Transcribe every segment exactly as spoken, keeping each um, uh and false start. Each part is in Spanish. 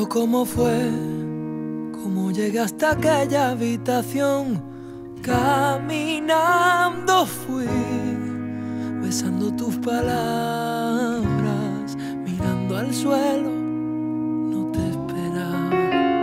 recuerdo cómo fue, cómo llegué hasta aquella habitación. Caminando fui, besando tus palabras, mirando al suelo, no te esperaba.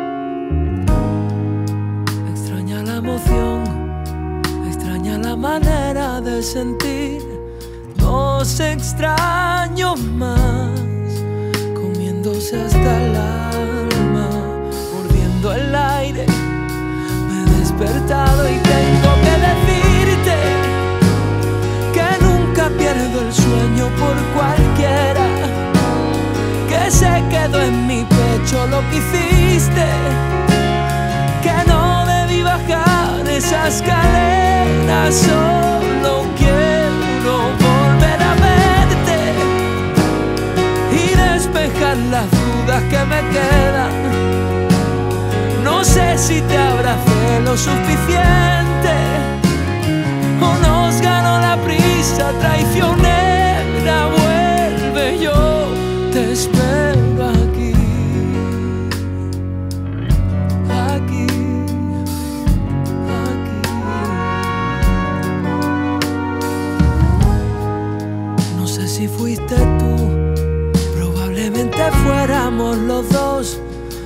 Extraña la emoción, extraña la manera de sentir. Dos extraños más, comiéndose hasta el alma, mordiendo el aire. Me he despertado y tengo que decirte que nunca pierdo el sueño por cualquiera, que se quedó en mi pecho lo que hiciste, que no debí bajar esa escalera. Solo quiero volver a verte y despejar las dudas que me quedan. No sé si te abracé lo suficiente o nos ganó la prisa traicionera. Vuelve, yo te espero aquí, aquí, aquí. No sé si fuiste tú, probablemente fuéramos los dos.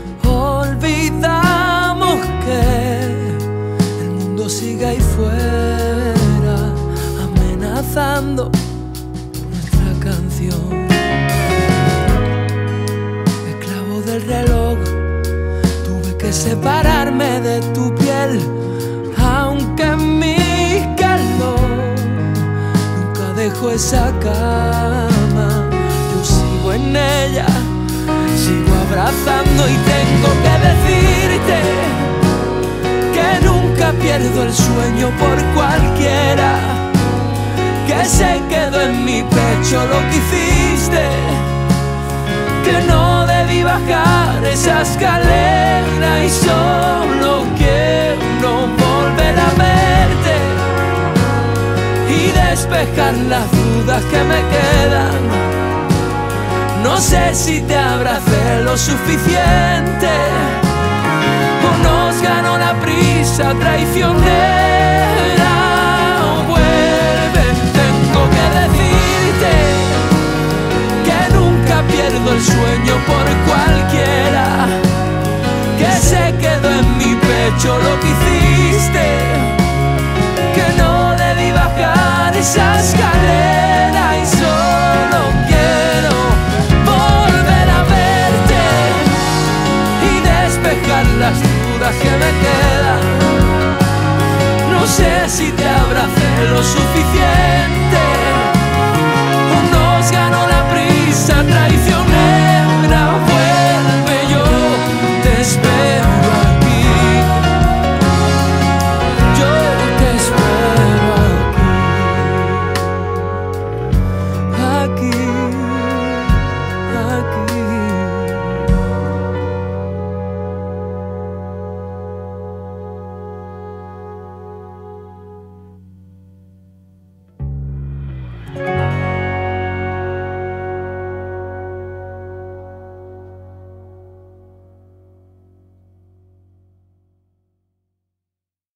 Olvidamos que el mundo sigue ahí fuera, amenazando nuestra canción. Esclavo del reloj, tuve que separarme de tu piel, aunque mi calor nunca dejó esa cama. Yo sigo en ella, sigo abrazando y tengo que decirte que nunca pierdo el sueño por cualquiera, que se quedó en mi pecho lo que hiciste, que no debí bajar esa escalera. Y solo quiero volver a verte y despejar las dudas que me quedan. No sé si te abracé lo suficiente o nos ganó la prisa traicionera. Vuelve, tengo que decirte que nunca pierdo el sueño por cualquiera, que se quedó en mi pecho lo que hiciste, que no debí bajar esa escalera. Y solo quiero volver a verte y despejar las dudas que me quedan. No sé si te abracé lo suficiente